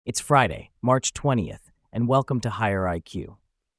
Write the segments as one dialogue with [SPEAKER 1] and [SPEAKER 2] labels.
[SPEAKER 1] It's Friday, March 20th, and welcome to Higher IQ.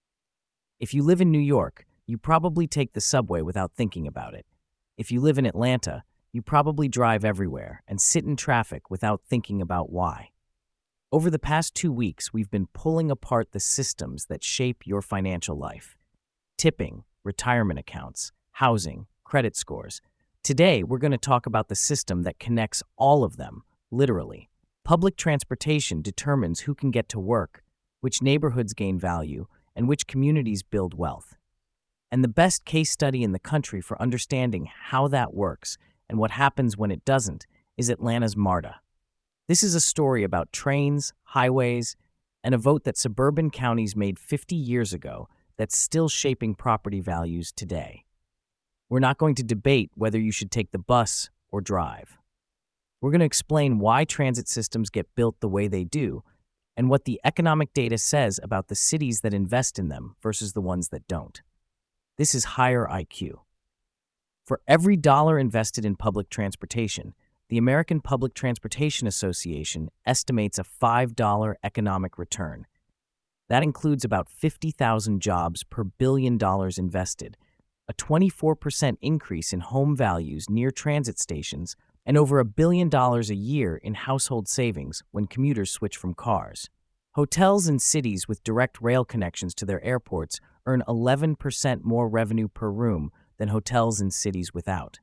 [SPEAKER 1] If you live in New York, you probably take the subway without thinking about it. If you live in Atlanta, you probably drive everywhere and sit in traffic without thinking about why. Over the past 2 weeks, we've been pulling apart the systems that shape your financial life. Tipping, retirement accounts, housing, credit scores. Today, we're going to talk about the system that connects all of them, literally. Public transportation determines who can get to work, which neighborhoods gain value, and which communities build wealth. And the best case study in the country for understanding how that works and what happens when it doesn't is Atlanta's MARTA. This is a story about trains, highways, and a vote that suburban counties made 50 years ago that's still shaping property values today. We're not going to debate whether you should take the bus or drive. We're going to explain why transit systems get built the way they do and what the economic data says about the cities that invest in them versus the ones that don't. This is Higher IQ. For every dollar invested in public transportation, the American Public Transportation Association estimates a $5 economic return. That includes about 50,000 jobs per $1 billion invested, a 24% increase in home values near transit stations, and over $1 billion a year in household savings when commuters switch from cars. Hotels in cities with direct rail connections to their airports earn 11% more revenue per room than hotels in cities without.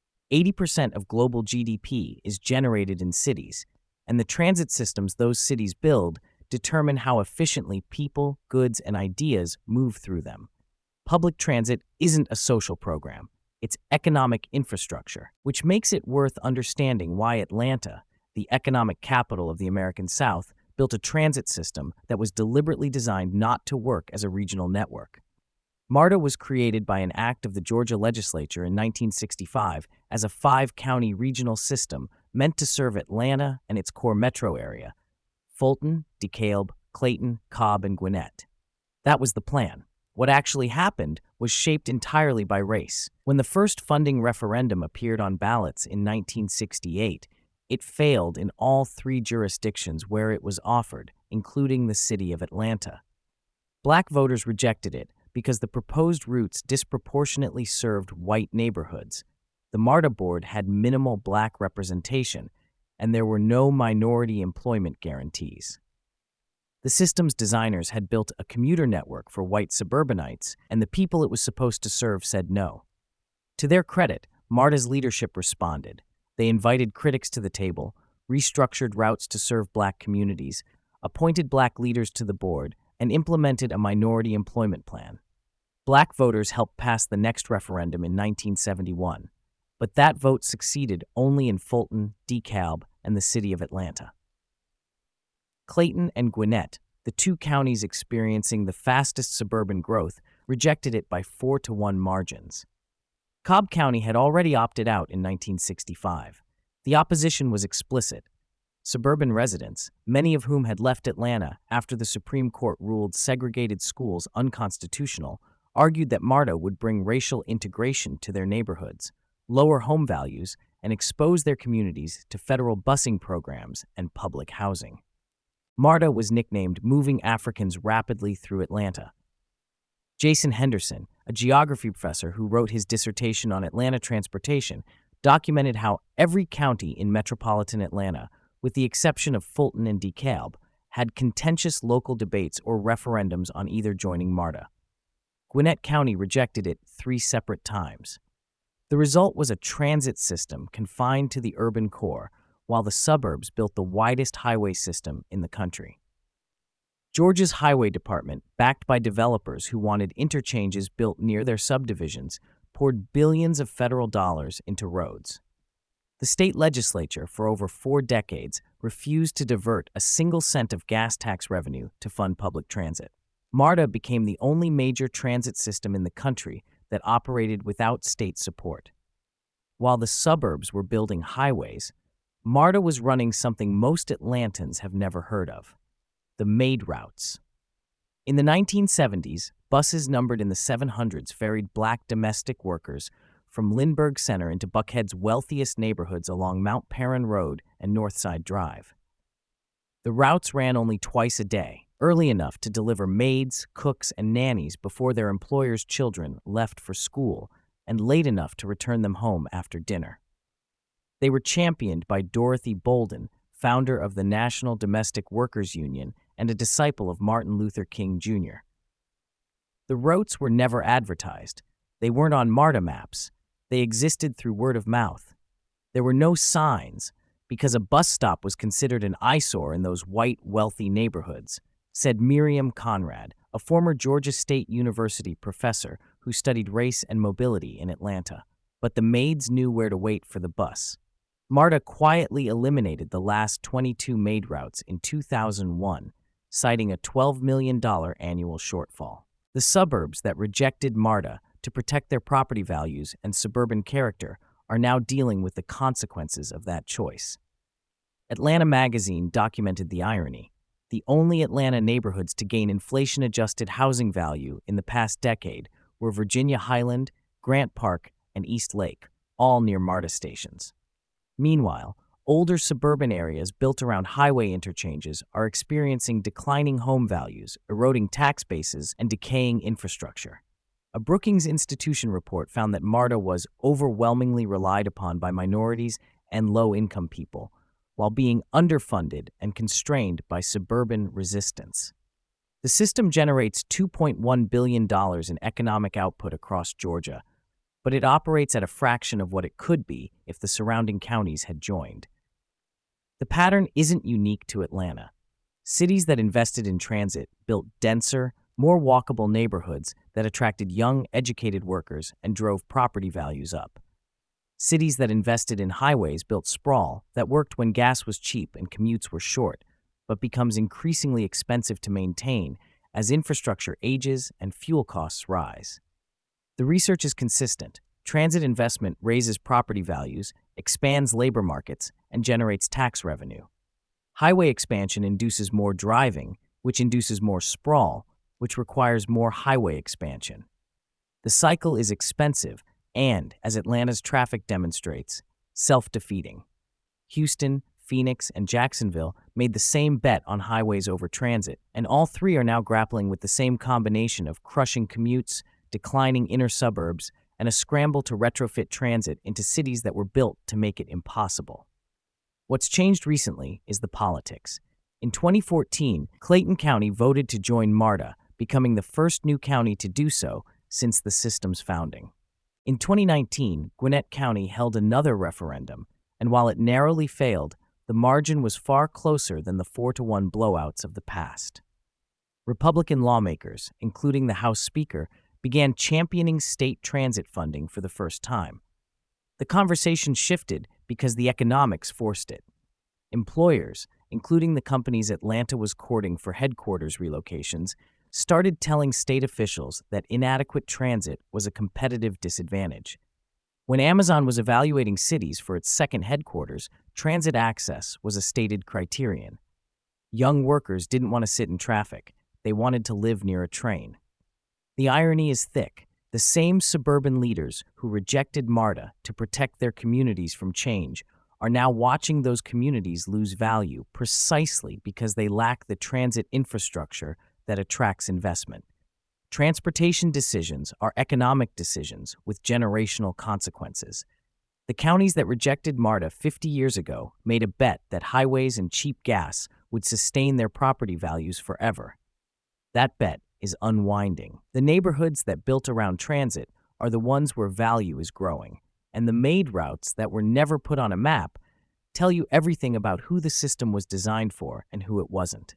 [SPEAKER 1] 80% of global GDP is generated in cities, and the transit systems those cities build determine how efficiently people, goods, and ideas move through them. Public transit isn't a social program. It's economic infrastructure, which makes it worth understanding why Atlanta, the economic capital of the American South, built a transit system that was deliberately designed not to work as a regional network. MARTA was created by an act of the Georgia legislature in 1965 as a 5-county regional system meant to serve Atlanta and its core metro area: Fulton, DeKalb, Clayton, Cobb, and Gwinnett. That was the plan. What actually happened was shaped entirely by race. When the first funding referendum appeared on ballots in 1968, it failed in all 3 jurisdictions where it was offered, including the city of Atlanta. Black voters rejected it because the proposed routes disproportionately served white neighborhoods. The MARTA board had minimal black representation, and there were no minority employment guarantees. The system's designers had built a commuter network for white suburbanites, and the people it was supposed to serve said no. To their credit, MARTA's leadership responded. They invited critics to the table, restructured routes to serve black communities, appointed black leaders to the board, and implemented a minority employment plan. Black voters helped pass the next referendum in 1971, but that vote succeeded only in Fulton, DeKalb, and the city of Atlanta. Clayton and Gwinnett, the 2 counties experiencing the fastest suburban growth, rejected it by 4-1 margins. Cobb County had already opted out in 1965. The opposition was explicit. Suburban residents, many of whom had left Atlanta after the Supreme Court ruled segregated schools unconstitutional, argued that MARTA would bring racial integration to their neighborhoods, lower home values, and expose their communities to federal busing programs and public housing. MARTA was nicknamed Moving Africans Rapidly Through Atlanta. Jason Henderson, a geography professor who wrote his dissertation on Atlanta transportation, documented how every county in metropolitan Atlanta, with the exception of Fulton and DeKalb, had contentious local debates or referendums on either joining MARTA. Gwinnett County rejected it 3 separate times. The result was a transit system confined to the urban core, while the suburbs built the widest highway system in the country. Georgia's highway department, backed by developers who wanted interchanges built near their subdivisions, poured billions of federal dollars into roads. The state legislature, for over 4 decades, refused to divert a single cent of gas tax revenue to fund public transit. MARTA became the only major transit system in the country that operated without state support. While the suburbs were building highways, MARTA was running something most Atlantans have never heard of: the MAID routes. In the 1970s, buses numbered in the 700s ferried black domestic workers from Lindbergh Center into Buckhead's wealthiest neighborhoods along Mount Perrin Road and Northside Drive. The routes ran only twice a day, early enough to deliver maids, cooks, and nannies before their employers' children left for school, and late enough to return them home after dinner. They were championed by Dorothy Bolden, founder of the National Domestic Workers Union and a disciple of Martin Luther King Jr. The routes were never advertised. They weren't on MARTA maps. They existed through word of mouth. There were no signs, because a bus stop was considered an eyesore in those white, wealthy neighborhoods, said Miriam Conrad, a former Georgia State University professor who studied race and mobility in Atlanta. But the maids knew where to wait for the bus. MARTA quietly eliminated the last 22 maid routes in 2001, citing a $12 million annual shortfall. The suburbs that rejected MARTA to protect their property values and suburban character are now dealing with the consequences of that choice. Atlanta Magazine documented the irony. The only Atlanta neighborhoods to gain inflation-adjusted housing value in the past decade were Virginia Highland, Grant Park, and East Lake, all near MARTA stations. Meanwhile, older suburban areas built around highway interchanges are experiencing declining home values, eroding tax bases, and decaying infrastructure. A Brookings Institution report found that MARTA was overwhelmingly relied upon by minorities and low-income people, while being underfunded and constrained by suburban resistance. The system generates $2.1 billion in economic output across Georgia, but it operates at a fraction of what it could be if the surrounding counties had joined. The pattern isn't unique to Atlanta. Cities that invested in transit built denser, more walkable neighborhoods that attracted young, educated workers and drove property values up. Cities that invested in highways built sprawl that worked when gas was cheap and commutes were short, but becomes increasingly expensive to maintain as infrastructure ages and fuel costs rise. The research is consistent. Transit investment raises property values, expands labor markets, and generates tax revenue. Highway expansion induces more driving, which induces more sprawl, which requires more highway expansion. The cycle is expensive and, as Atlanta's traffic demonstrates, self-defeating. Houston, Phoenix, and Jacksonville made the same bet on highways over transit, and all three are now grappling with the same combination of crushing commutes, declining inner suburbs, and a scramble to retrofit transit into cities that were built to make it impossible. What's changed recently is the politics. In 2014, Clayton County voted to join MARTA, becoming the first new county to do so since the system's founding. In 2019, Gwinnett County held another referendum, and while it narrowly failed, the margin was far closer than the 4-1 blowouts of the past. Republican lawmakers, including the House Speaker, began championing state transit funding for the first time. The conversation shifted because the economics forced it. Employers, including the companies Atlanta was courting for headquarters relocations, started telling state officials that inadequate transit was a competitive disadvantage. When Amazon was evaluating cities for its second headquarters, transit access was a stated criterion. Young workers didn't want to sit in traffic. They wanted to live near a train. The irony is thick. The same suburban leaders who rejected MARTA to protect their communities from change are now watching those communities lose value precisely because they lack the transit infrastructure that attracts investment. Transportation decisions are economic decisions with generational consequences. The counties that rejected MARTA 50 years ago made a bet that highways and cheap gas would sustain their property values forever. That bet is unwinding. The neighborhoods that built around transit are the ones where value is growing, and the made routes that were never put on a map tell you everything about who the system was designed for and who it wasn't.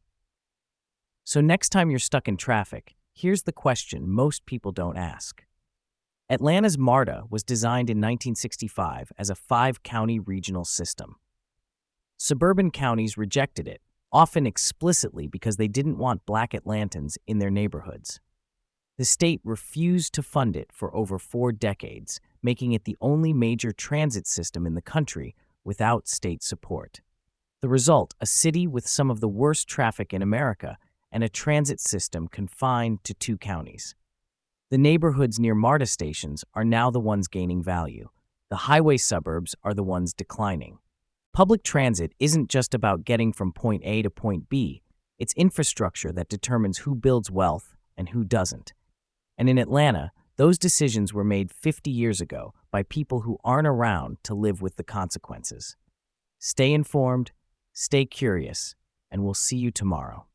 [SPEAKER 1] So next time you're stuck in traffic, here's the question most people don't ask. Atlanta's MARTA was designed in 1965 as a 5-county regional system. Suburban counties rejected it, often explicitly because they didn't want Black Atlantans in their neighborhoods. The state refused to fund it for over 4 decades, making it the only major transit system in the country without state support. The result, a city with some of the worst traffic in America and a transit system confined to 2 counties. The neighborhoods near MARTA stations are now the ones gaining value. The highway suburbs are the ones declining. Public transit isn't just about getting from point A to point B, it's infrastructure that determines who builds wealth and who doesn't. And in Atlanta, those decisions were made 50 years ago by people who aren't around to live with the consequences. Stay informed, stay curious, and we'll see you tomorrow.